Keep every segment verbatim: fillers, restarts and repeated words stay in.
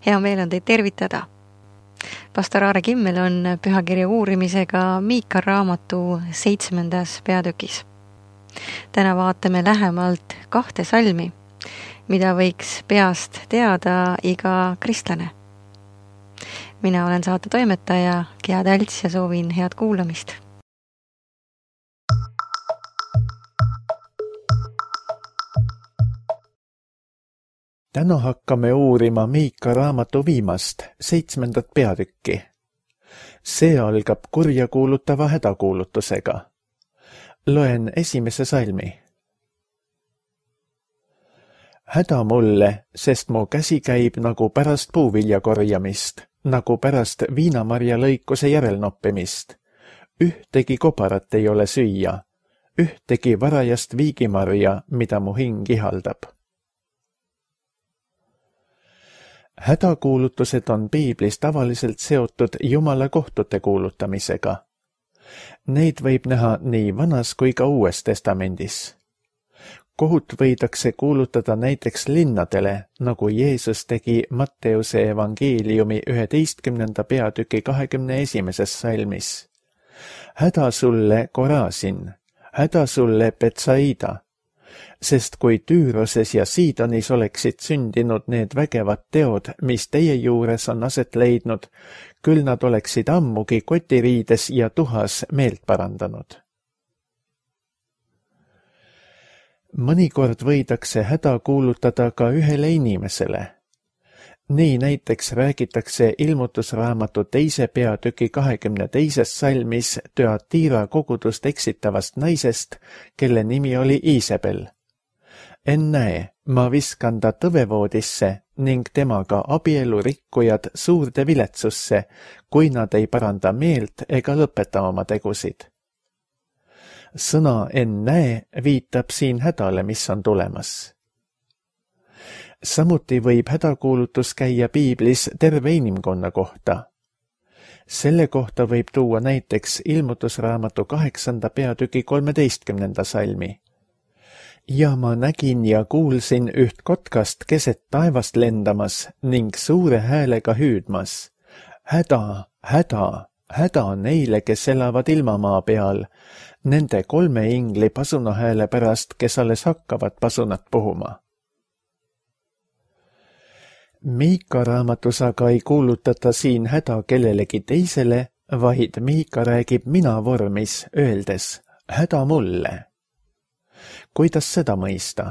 Hea meel on teid tervitada. Pastor Aare Kimmel on pühakirja uurimisega Miika raamatu seitsmendas peatükis. Täna vaatame lähemalt kahte salmi, mida võiks peast teada iga kristlane. Mina olen saate toimetaja Gea Tälts ja soovin head kuulamist. Täna hakkame uurima Miika raamatu viimast, seitsmendat peatükki. See algab kurja kuulutava hädakuulutusega. Loen esimese salmi. Häda mulle, sest mu käsi käib nagu pärast puuvilja korjamist, nagu pärast viinamarja lõikuse järelnoppimist. Ühtegi koparat ei ole süüa, ühtegi varajast viigimarja, mida mu hing ihaldab. Hädakuulutused on Piiblis tavaliselt seotud Jumala kohtute kuulutamisega. Neid võib näha nii Vanas kui ka Uues testamendis. Kohut võidakse kuulutada näiteks linnadele, nagu Jeesus tegi Matteuse evangeeliumi üheteistkümnenda peatüki kahekümne esimeses salmis. Häda sulle Korasin, häda sulle Betsaida, sest kui Tüüroses ja Siidonis oleksid sündinud need vägevad teod, mis teie juures on aset leidnud, küll nad oleksid ammugi kotiriides ja tuhas meelt parandanud. Mõnikord võidakse häda kuulutada ka ühele inimesele. Nii näiteks räägitakse ilmutusraamatu teise peatüki kahekümne teises salmis Tüatira kogudust eksitavast naisest, kelle nimi oli Iisabel. Ennäe, ma viskan ta tõvevoodisse ning temaga abielurikkujad suurde viletsusse, kui nad ei paranda meelt ega lõpeta oma tegusid. Sõna ennäe viitab siin hädale, mis on tulemas. Samuti võib hädakuulutus käia Piiblis terve inimkonna kohta. Selle kohta võib tuua näiteks ilmutusraamatu kaheksanda peatüki kolmeteistkümnenda salmi. Ja ma nägin ja kuulsin üht kotkast keset taevast lendamas ning suure häälega hüüdmas. Häda, häda, häda neile, kes elavad ilmamaa peal, nende kolme ingli pasunahääle pärast, kes alles hakkavad pasunat puhuma. Miika raamatus aga ei kuulutata siin häda kellelegi teisele, vaid Miika räägib mina vormis, öeldes häda mulle. Kuidas seda mõista?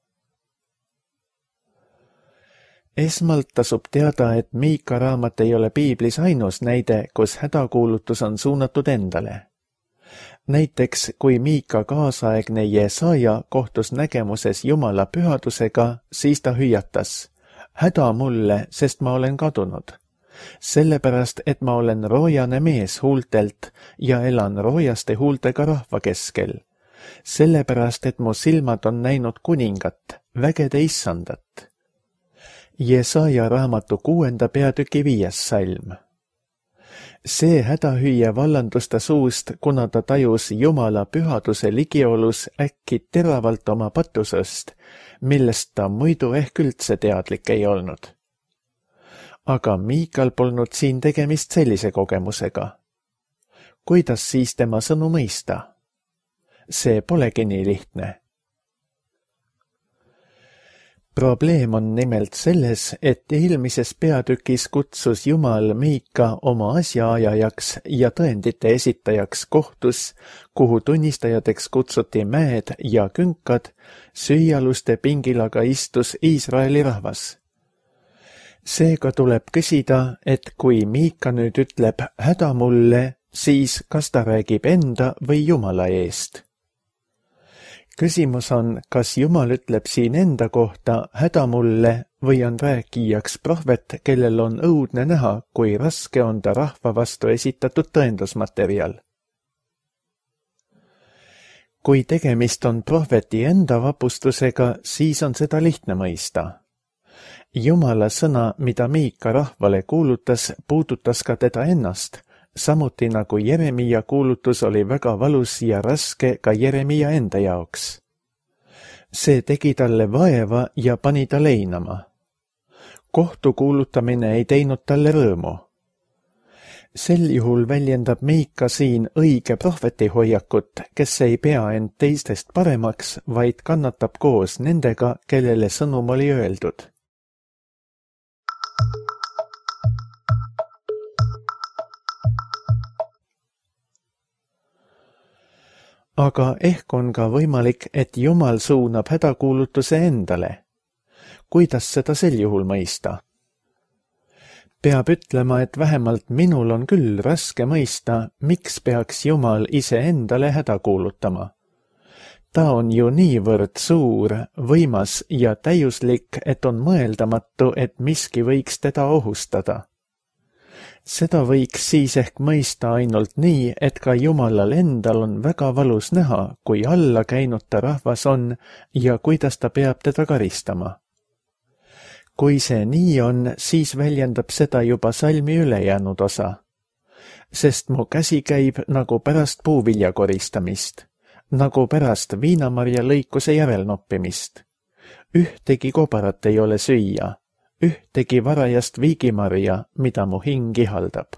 Esmalt tasub teada, et Miika raamat ei ole Piiblis ainus näide, kus hädakuulutus on suunatud endale. Näiteks, kui Miika kaasaegne Jesaja kohtus nägemuses Jumala pühadusega, siis ta hüüatas, häda mulle, sest ma olen kadunud. Sellepärast, et ma olen roojane mees huultelt ja elan roojaste huultega rahva keskel. Sellepärast, et mu silmad on näinud kuningat, vägede issandat. Jesaja raamatu kuuenda peatüki viies salm. See hädahüüja vallandus ta suust, kuna ta tajus Jumala pühaduse ligiolus äkki teravalt oma patusest, millest ta muidu ehk üldse teadlik ei olnud. Aga Miikal polnud siin tegemist sellise kogemusega. Kuidas siis tema sõnu mõista? See polegi nii lihtne. Probleem on nimelt selles, et eelmises peatükis kutsus Jumal Miika oma asjaajajaks ja tõendite esitajaks kohtus, kuhu tunnistajateks kutsuti mäed ja künkad, süüaluste pingilaga istus Iisraeli rahvas. Seega tuleb küsida, et kui Miika nüüd ütleb häda mulle, siis kas ta räägib enda või Jumala eest? Küsimus on, kas Jumal ütleb siin enda kohta häda mulle või on rääkijaks prohvet, kellel on õudne näha, kui raske on ta rahva vastu esitatud tõendusmaterjal. Kui tegemist on prohveti enda vapustusega, siis on seda lihtne mõista. Jumala sõna, mida Miika rahvale kuulutas, puudutas ka teda ennast, samuti nagu Jeremia kuulutus oli väga valus ja raske ka Jeremia enda jaoks. See tegi talle vaeva ja pani ta leinama. kohtu kuulutamine ei teinud talle rõõmu. Sel juhul väljendab Miika siin õige prohveti hoiakut, kes ei pea end teistest paremaks, vaid kannatab koos nendega, kellele sõnum oli öeldud. Aga ehk on ka võimalik, et Jumal suunab hädakuulutuse endale. Kuidas seda sel juhul mõista? Peab ütlema, et vähemalt minul on küll raske mõista, miks peaks Jumal ise endale häda kuulutama. Ta on ju niivõrd suur, võimas ja täiuslik, et on mõeldamatu, et miski võiks teda ohustada. Seda võiks siis ehk mõista ainult nii, et ka Jumalal endal on väga valus näha, kui alla käinud ta rahvas on ja kuidas ta peab teda karistama. Kui see nii on, siis väljendab seda juba salmi ülejäänud osa. Sest mu käsi käib nagu pärast puuvilja koristamist, nagu pärast viinamarja lõikuse järelnoppimist. Ühtegi kobarat ei ole süüa, ühtegi varajast viigimarja, mida mu hing ihaldab.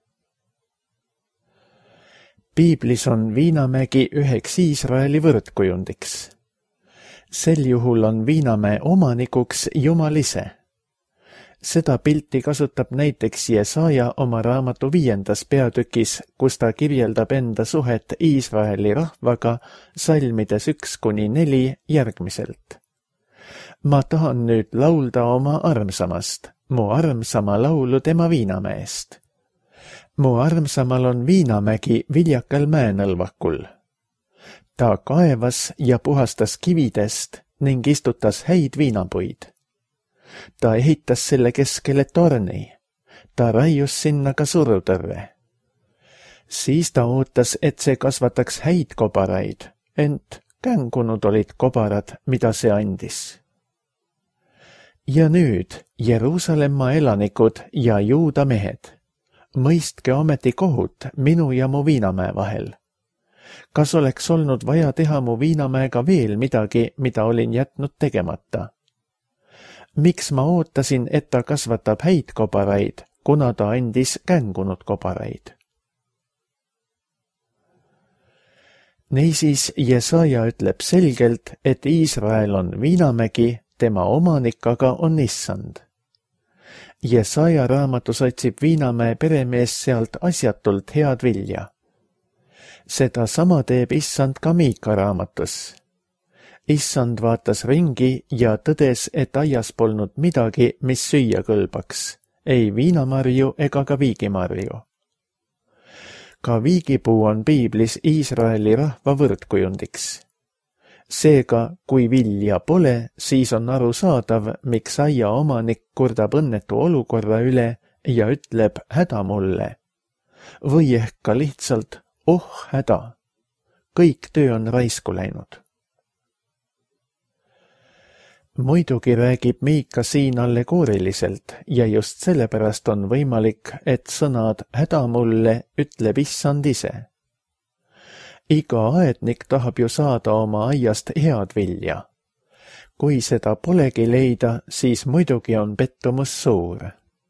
Piiblis on Viinamägi üheks Iisraeli võrdkujundiks. Sel juhul on Viinamäe omanikuks Jumal ise. Seda pilti kasutab näiteks Jesaja oma raamatu viiendas peatükis, kus ta kirjeldab enda suhet Iisraeli rahvaga salmides üks kuni neli järgmiselt. Ma tahan nüüd laulda oma armsamast, mu armsama laulu tema Viinamäest. Mu armsamal on Viinamägi viljakal mäenõlvakul. Ta kaevas ja puhastas kividest ning istutas häid viinapuid. Ta ehitas selle keskele torni. Ta raius sinna ka surutõrre. Siis ta ootas, et see kasvataks häid kobaraid, ent kängunud olid kobarad, mida see andis. Ja nüüd, Jeruusalemma elanikud ja Juuda mehed, mõistke ometi kohut minu ja mu Viinamäe vahel. Kas oleks olnud vaja teha mu Viinamäega veel midagi, mida olin jätnud tegemata? Miks ma ootasin, et ta kasvatab häid kobaraid, kuna ta andis kängunud kobaraid? Niisiis Jesaja ütleb selgelt, et Iisrael on Viinamägi, tema omanik aga on Issand. Jesaja raamatus otsib Viinamäe peremees sealt asjatult head vilja. Seda sama teeb Issand ka Miika raamatus. Issand vaatas ringi ja tõdes, et aias polnud midagi, mis süüa kõlbaks, ei viinamarju ega ka viigimarju. Ka viigipuu on Piiblis Iisraeli rahva võrdkujundiks. Seega, kui vilja pole, siis on arusaadav, miks aia omanik kurdab õnnetu olukorra üle ja ütleb häda mulle. Või ehk ka lihtsalt oh häda, kõik töö on raisku läinud. Muidugi räägib Miika siin allegooriliselt ja just sellepärast on võimalik, et sõnad häda mulle ütleb Issand ise. Iga aednik tahab ju saada oma aiast head vilja. Kui seda polegi leida, siis muidugi on pettumus suur.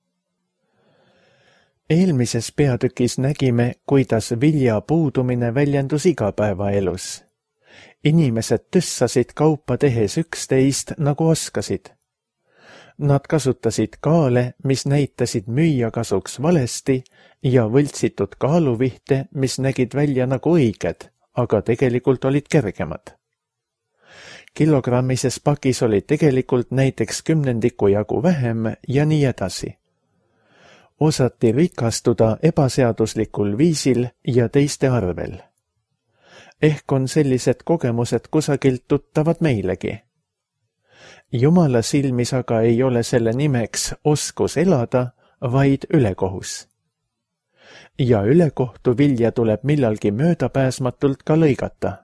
Eelmises peatükis nägime, kuidas vilja puudumine väljendus igapäevaelus. Inimesed tüssasid kaupa tehes üksteist nagu oskasid. Nad kasutasid kaale, mis näitasid müüja kasuks valesti ja võltsitud kaaluvihte, mis nägid välja nagu õiged, aga tegelikult olid kergemad. Kilogrammises pakis oli tegelikult näiteks kümnendiku jagu vähem ja nii edasi. Osati rikastuda ebaseaduslikul viisil ja teiste arvel. Ehk on sellised kogemused kusagilt tuttavad meilegi. Jumala silmis aga ei ole selle nimeks oskus elada, vaid ülekohus. Ja ülekohtu vilja tuleb millalgi möödapääsmatult ka lõigata.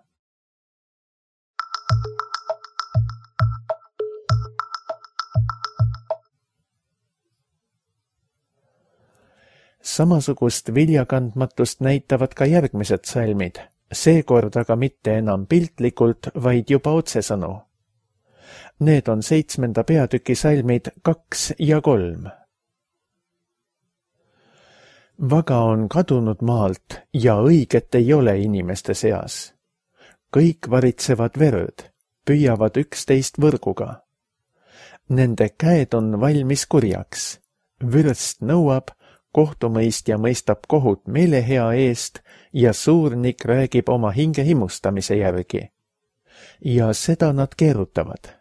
Samasugust viljakandmatust näitavad ka järgmised salmid, seekord aga mitte enam piltlikult, vaid juba otsesõnu. Need on seitsmenda peatüki salmid kaks ja kolm. Vaga on kadunud maalt ja õiget ei ole inimeste seas. Kõik varitsevad verd, püüavad üksteist võrguga. Nende käed on valmis kurjaks. Vürst nõuab, kohtumõistja mõistab kohut meelehea eest ja suurnik räägib oma hinge himustamise järgi. Ja seda nad keerutavad.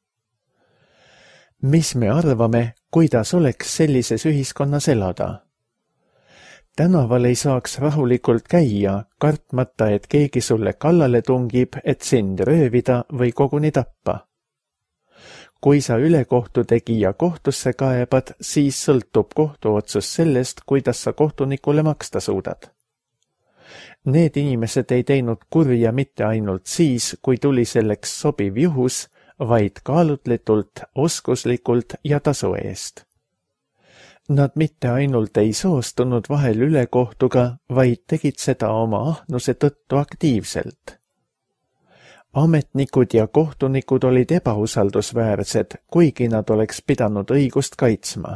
Mis me arvame, kuidas oleks sellises ühiskonnas elada? Tänaval ei saaks rahulikult käia, kartmata, et keegi sulle kallale tungib, et sind röövida või koguni tappa. Kui sa ülekohtu tegija kohtusse kaebad, siis sõltub kohtuotsus sellest, kuidas sa kohtunikule maksta suudad. Need inimesed ei teinud kurja mitte ainult siis, kui tuli selleks sobiv juhus, vaid kaalutletult, oskuslikult ja tasu eest. Nad mitte ainult ei soostunud vahel ülekohtuga, vaid tegid seda oma ahnuse tõttu aktiivselt. Ametnikud ja kohtunikud olid ebausaldusväärsed, kuigi nad oleks pidanud õigust kaitsma.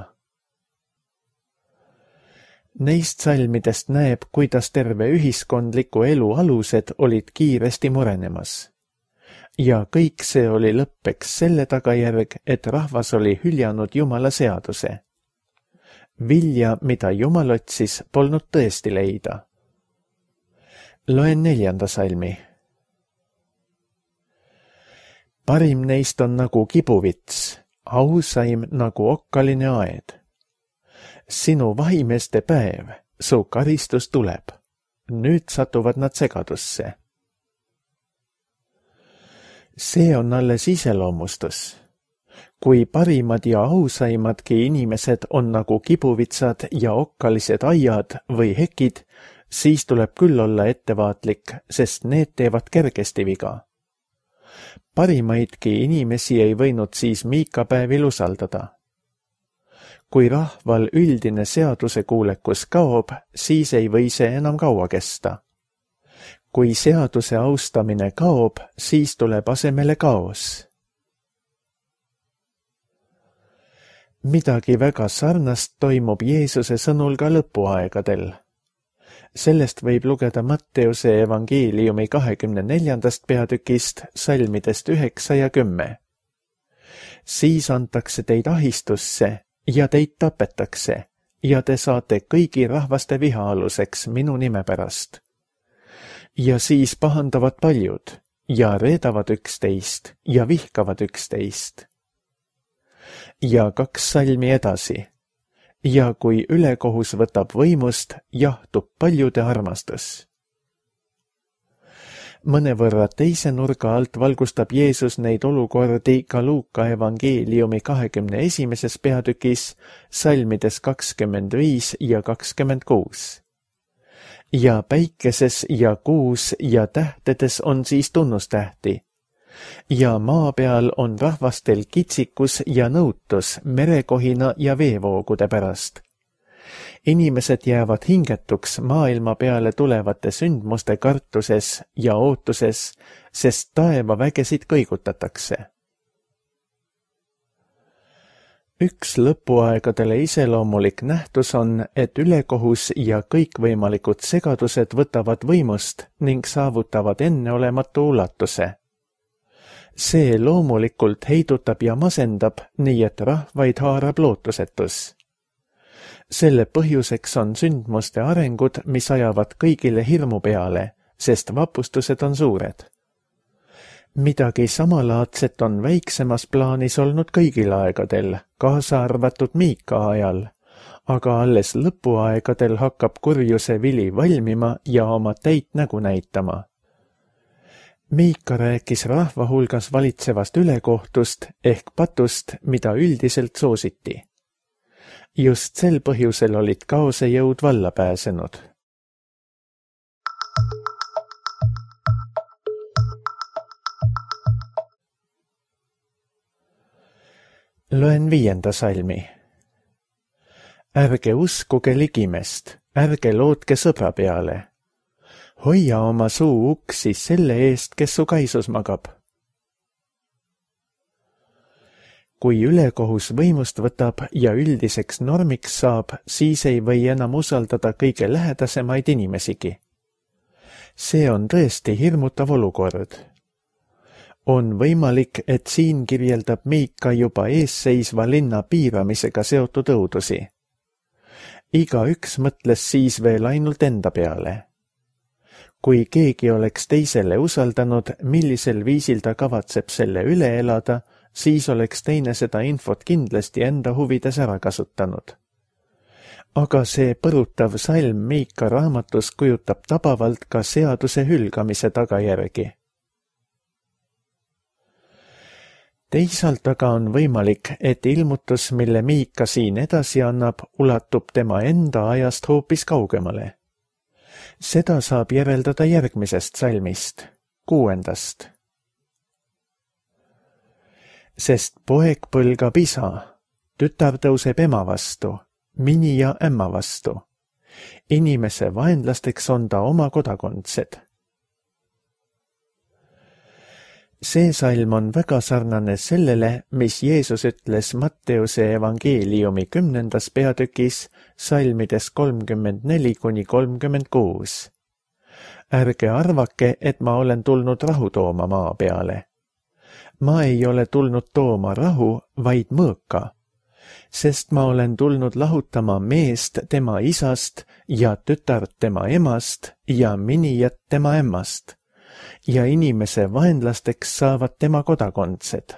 Neist salmidest näeb, kuidas terve ühiskondliku elu alused olid kiiresti murenemas. Ja kõik see oli lõppeks selle tagajärg, et rahvas oli hüljanud Jumala seaduse. Vilja, mida Jumal otsis, polnud tõesti leida. Loen neljanda salmi. Parim neist on nagu kibuvits, ausaim nagu okkaline aed. Sinu vahimeeste päev, su karistus tuleb. Nüüd satuvad nad segadusse. See on alles iseloomustus. Kui parimad ja ausaimadki inimesed on nagu kibuvitsad ja okkalised aiad või hekid, siis tuleb küll olla ettevaatlik, sest need teevad kergesti viga. Parimaidki inimesi ei võinud siis miikapäevil usaldada. Kui rahval üldine seadusekuulekus kaob, siis ei või see enam kaua kesta. Kui seaduse austamine kaob, siis tuleb asemele kaos. Midagi väga sarnast toimub Jeesuse sõnul ka lõpuaegadel. Sellest võib lugeda Matteuse evangeeliumi kahekümne neljandast peatükist, salmidest üheksa ja kümme. Siis antakse teid ahistusse ja teid tapetakse ja te saate kõigi rahvaste viha aluseks minu nime pärast. Ja siis pahandavad paljud ja reedavad üksteist ja vihkavad üksteist. Ja kaks salmi edasi. Ja kui ülekohus võtab võimust, jahtub paljude armastus. Mõnevõrra teise nurga alt valgustab Jeesus neid olukordi ka Luuka evangeeliumi kahekümne esimeses peatükis, salmides kakskümmend viis ja kakskümmend kuus. Ja päikeses ja kuus ja tähtedes on siis tunnustähti. Ja maa peal on rahvastel kitsikus ja nõutus merekohina ja veevoogude pärast. Inimesed jäävad hingetuks maailma peale tulevate sündmuste kartuses ja ootuses, sest taeva vägesid kõigutatakse. Üks lõpuaegadele iseloomulik nähtus on, et ülekohus ja kõikvõimalikud segadused võtavad võimust ning saavutavad enneolematu ulatuse. See loomulikult heidutab ja masendab, nii et rahvaid haarab lootusetus. Selle põhjuseks on sündmuste arengud, mis ajavad kõigile hirmu peale, sest vapustused on suured. Midagi samalaadset on väiksemas plaanis olnud kõigil aegadel, kaasa arvatud Miika ajal, aga alles lõpuaegadel hakkab kurjuse vili valmima ja oma täit nägu näitama. Miika rääkis rahva hulgas valitsevast ülekohtust ehk patust, mida üldiselt soositi. Just sel põhjusel olid kaose jõud valla pääsenud. Loen viienda salmi. Ärge uskuge ligimest, ärge lootke sõbra peale. Hoia oma suu uksi selle eest, kes su kaisus magab. kui ülekohus võimust võtab ja üldiseks normiks saab, siis ei või enam usaldada kõige lähedasemaid inimesigi. See on tõesti hirmutav olukord. On võimalik, et siin kirjeldab Miika juba eesseisva linna piiramisega seotud õudusi. Igaüks mõtles siis veel ainult enda peale. Kui keegi oleks teisele usaldanud, millisel viisil ta kavatseb selle üle elada, siis oleks teine seda infot kindlasti enda huvides ära kasutanud. Aga see põrutav salm Miika raamatus kujutab tabavalt ka seaduse hülgamise tagajärgi. Teisalt aga on võimalik, et ilmutus, mille Miika siin edasi annab, ulatub tema enda ajast hoopis kaugemale. Seda saab järeldada järgmisest salmist, kuuendast. Sest poeg põlgab isa, tütar tõuseb ema vastu, minija ämma vastu. Inimese vaenlasteks on ta oma kodakondsed. See salm on väga sarnane sellele, mis Jeesus ütles Matteuse evangeeliumi kümnendas peatükis salmides kolmkümmend neli kuni kolmkümmend kuus. Ärge arvake, et ma olen tulnud rahu tooma maa peale. Ma ei ole tulnud tooma rahu, vaid mõõka, sest ma olen tulnud lahutama meest tema isast ja tütart tema emast ja minijat tema ämmast. Ja inimese vaenlasteks saavad tema kodakondsed.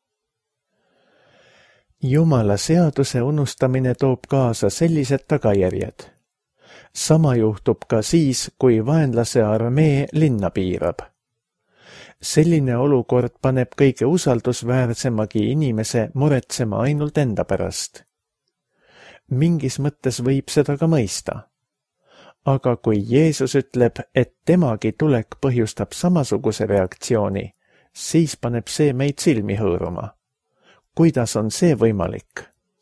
Jumala seaduse unustamine toob kaasa sellised tagajärjed. Sama juhtub ka siis, kui vaenlase armee linna piirab. Selline olukord paneb kõige usaldusväärsemagi inimese muretsema ainult enda pärast. Mingis mõttes võib seda ka mõista. Aga kui Jeesus ütleb, et temagi tulek põhjustab samasuguse reaktsiooni, siis paneb see meid silmi hõõruma. Kuidas on see võimalik?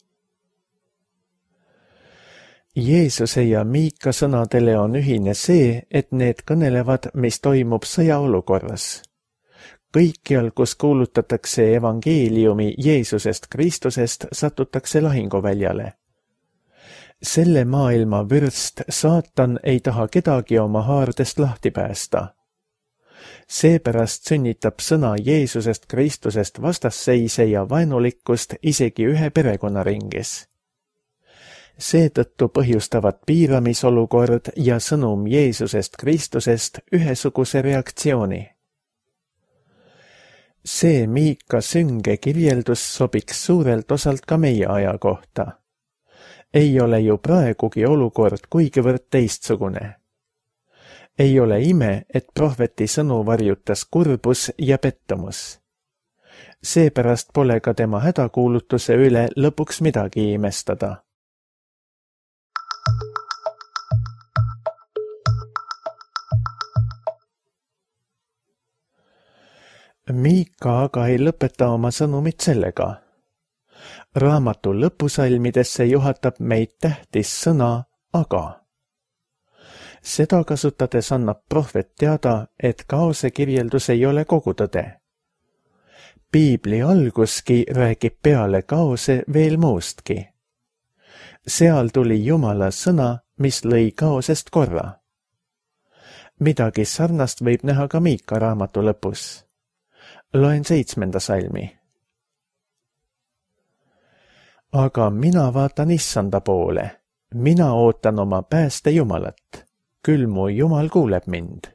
Jeesuse ja Miika sõnadele on ühine see, et need kõnelevad, mis toimub sõjaolukorras. Kõikjal, kus kuulutatakse evangeeliumi Jeesusest Kristusest, satutakse lahinguväljale. Selle maailma vürst saatan ei taha kedagi oma haardest lahti päästa. Seepärast sünnitab sõna Jeesusest Kristusest vastasseise ja vaenulikkust isegi ühe perekonnaringis. Seetõttu põhjustavad piiramisolukord ja sõnum Jeesusest Kristusest ühesuguse reaktsiooni. See Miika sünge kirjeldus sobiks suurelt osalt ka meie aja kohta. Ei ole ju praegugi olukord kuigivõrd teistsugune. Ei ole ime, et prohveti sõnu varjutas kurbus ja pettumus. Seepärast pole ka tema hädakuulutuse üle lõpuks midagi imestada. Miika aga ei lõpeta oma sõnumit sellega. Raamatu lõpusalmidesse juhatab meid tähtis sõna aga. Seda kasutades annab prohvet teada, et kaose kirjeldus ei ole kogu tõde. Piibli alguski räägib peale kaose veel muustki. Seal tuli Jumala sõna, mis lõi kaosest korra. Midagi sarnast võib näha ka Miika raamatu lõpus. Loen seitsmenda salmi. Aga mina vaatan issanda poole, mina ootan oma pääste Jumalat, küll mu Jumal kuuleb mind.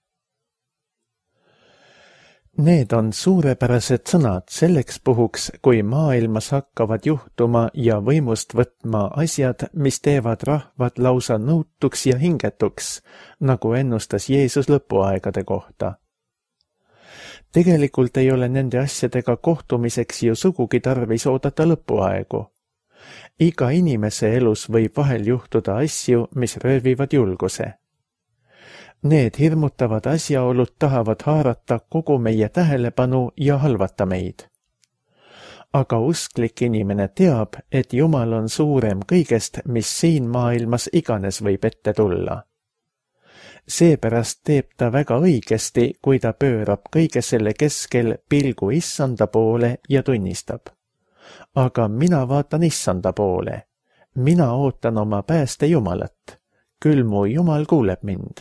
Need on suurepärased sõnad selleks puhuks, kui maailmas hakkavad juhtuma ja võimust võtma asjad, mis teevad rahvad lausa nõutuks ja hingetuks, nagu ennustas Jeesus lõpuaegade kohta. Tegelikult ei ole nende asjadega kohtumiseks ju sugugi tarvis oodata lõpuaegu. Iga inimese elus võib vahel juhtuda asju, mis röövivad julguse. Need hirmutavad asjaolud tahavad haarata kogu meie tähelepanu ja halvata meid. Aga usklik inimene teab, et Jumal on suurem kõigest, mis siin maailmas iganes võib ette tulla. Seepärast teeb ta väga õigesti, kui ta pöörab kõige selle keskel pilgu issanda poole ja tunnistab. aga mina vaatan issanda poole. Mina ootan oma pääste Jumalat. Küll mu Jumal kuuleb mind.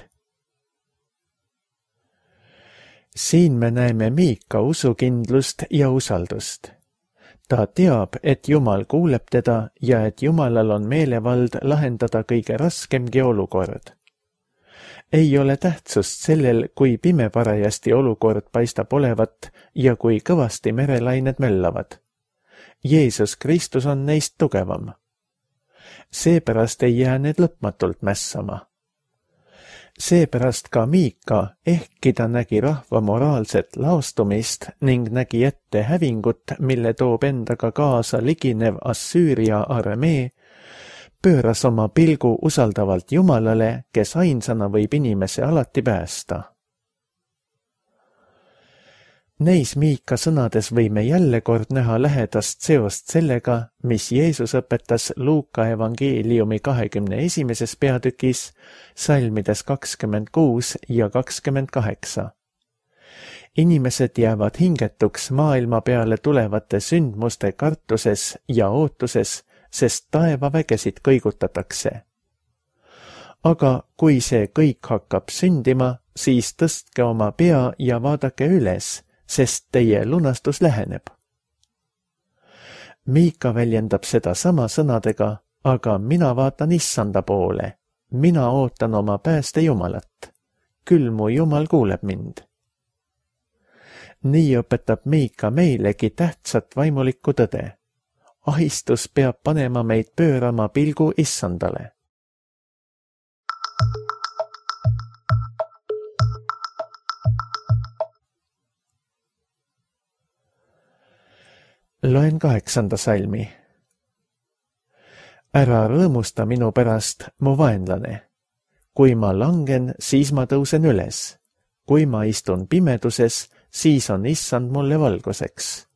Siin me näeme Miika usukindlust ja usaldust. Ta teab, et Jumal kuuleb teda ja et Jumalal on meelevald lahendada kõige raskemgi olukord. Ei ole tähtsust sellel, kui pime parajasti olukord paistab olevat ja kui kõvasti merelained möllavad. Jeesus Kristus on neist tugevam. Seepärast ei jää need lõpmatult mässama. Seepärast ka Miika, ehkki ta nägi rahva moraalset laostumist ning nägi ette hävingut, mille toob endaga kaasa liginev Assüüria armee, pööras oma pilgu usaldavalt Jumalale, kes ainsana võib inimese alati päästa. Neis Miika sõnades võime jälle kord näha lähedast seost sellega, mis Jeesus õpetas Luuka evangeeliumi kahekümne esimeses peatükis, salmides kakskümmend kuus ja kakskümmend kaheksa. Inimesed jäävad hingetuks maailma peale tulevate sündmuste kartuses ja ootuses, sest taevavägesid kõigutatakse. Aga kui see kõik hakkab sündima, siis tõstke oma pea ja vaadake üles, sest teie lunastus läheneb. Miika väljendab seda sama sõnadega, aga mina vaatan issanda poole. Mina ootan oma pääste Jumalat. Küll mu Jumal kuuleb mind. Nii õpetab Miika meilegi tähtsat vaimulikku tõde. Ahistus peab panema meid pöörama pilgu issandale. Loen kaheksanda salmi. Ära rõõmusta minu pärast, mu vaenlane. Kui ma langen, siis ma tõusen üles. Kui ma istun pimeduses, siis on issand mulle valguseks.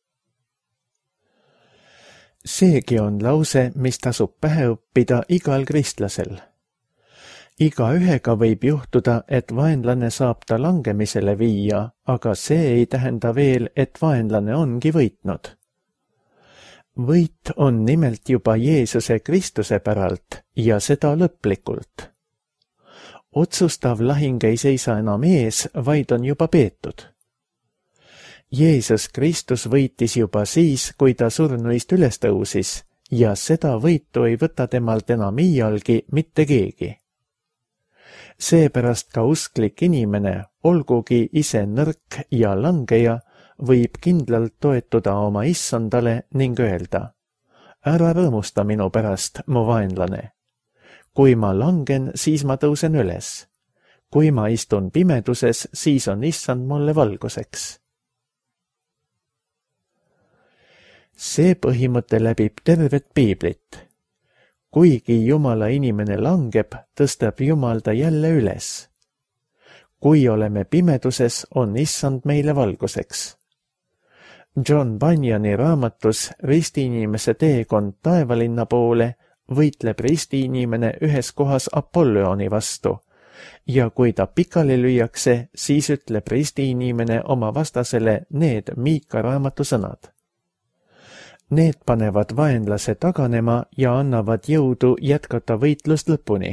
Seegi on lause, mis tasub pähe õppida igal kristlasel. Iga ühega võib juhtuda, et vaenlane saab ta langemisele viia, aga see ei tähenda veel, et vaenlane ongi võitnud. Võit on nimelt juba Jeesuse Kristuse päralt ja seda lõplikult. Otsustav lahing ei seisa enam ees, vaid on juba peetud. Jeesus Kristus võitis juba siis, kui ta surnuist üles tõusis, ja seda võitu ei võta temalt enam iialgi mitte keegi. Seepärast ka usklik inimene, olgugi ise nõrk ja langeja, võib kindlalt toetuda oma issandale ning öelda: ära rõõmusta minu pärast, mu vaenlane. Kui ma langen, siis ma tõusen üles. Kui ma istun pimeduses, siis on issand mulle valguseks. See põhimõte läbib tervet piiblit. Kuigi Jumala inimene langeb, tõstab Jumal ta jälle üles. Kui oleme pimeduses, on issand meile valguseks. John Bunyani raamatus Ristiinimese teekond taevalinna poole võitleb ristiinimene ühes kohas Apollyoni vastu ja kui ta pikali lüüakse, siis ütleb ristiinimene oma vastasele need Miika raamatu sõnad. Need panevad vaenlase taganema ja annavad jõudu jätkata võitlust lõpuni.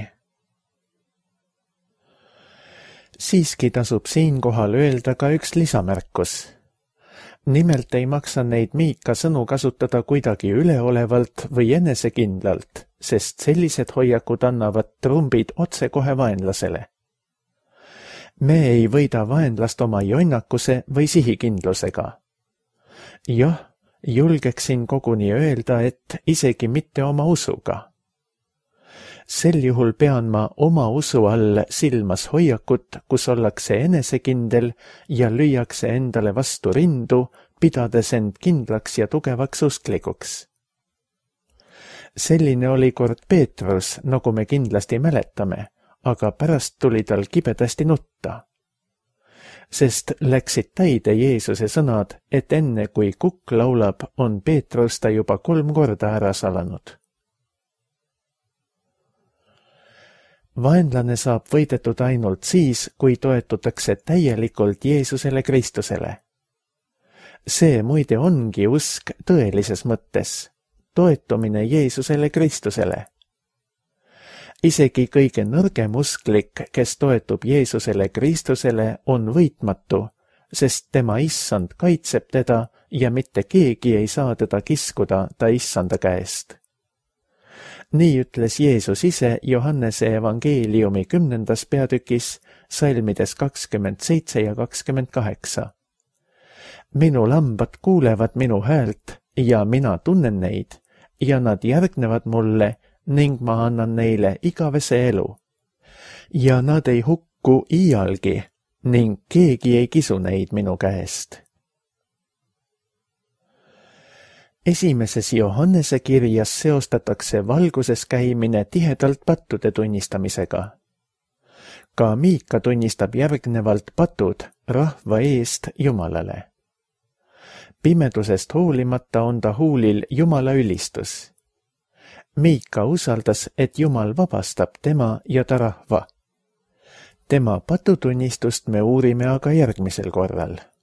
Siiski tasub siinkohal öelda ka üks lisamärkus. Nimelt ei maksa neid Miika sõnu kasutada kuidagi üleolevalt või enesekindlalt, sest sellised hoiakud annavad trumbid otsekohe vaenlasele. Me ei võida vaenlast oma jonnakuse või sihikindlusega. Jah, julgeksin koguni öelda, et isegi mitte oma usuga. Sel juhul pean ma oma usu all silmas hoiakut, kus ollakse enesekindel ja lüüakse endale vastu rindu, pidades end kindlaks ja tugevaks usklikuks. Selline oli kord Peetrus, nagu me kindlasti mäletame, aga pärast tuli tal kibedasti nutta. Sest läksid täide Jeesuse sõnad, et enne kui kukk laulab, on Peetrus ta juba kolm korda ära salanud. Vaenlane saab võidetud ainult siis, kui toetutakse täielikult Jeesusele Kristusele. See muide ongi usk tõelises mõttes, toetumine Jeesusele Kristusele. Isegi kõige nõrgem usklik, kes toetub Jeesusele Kristusele, on võitmatu, sest tema issand kaitseb teda ja mitte keegi ei saa teda kiskuda ta issanda käest. Nii ütles Jeesus ise Johannese evangeeliumi kümnendas peatükis, salmides kakskümmend seitse ja kakskümmend kaheksa. Minu lambad kuulevad minu häält ja mina tunnen neid ja nad järgnevad mulle ning ma annan neile igavese elu. Ja nad ei hukku iialgi ning keegi ei kisu neid minu käest. Esimeses Johannese kirjas seostatakse valguses käimine tihedalt pattude tunnistamisega. Ka Miika tunnistab järgnevalt patud rahva eest Jumalale. Pimedusest hoolimata on ta huulil Jumala ülistus. Miika usaldas, et Jumal vabastab tema ja ta rahva. Tema patutunnistust me uurime aga järgmisel korral.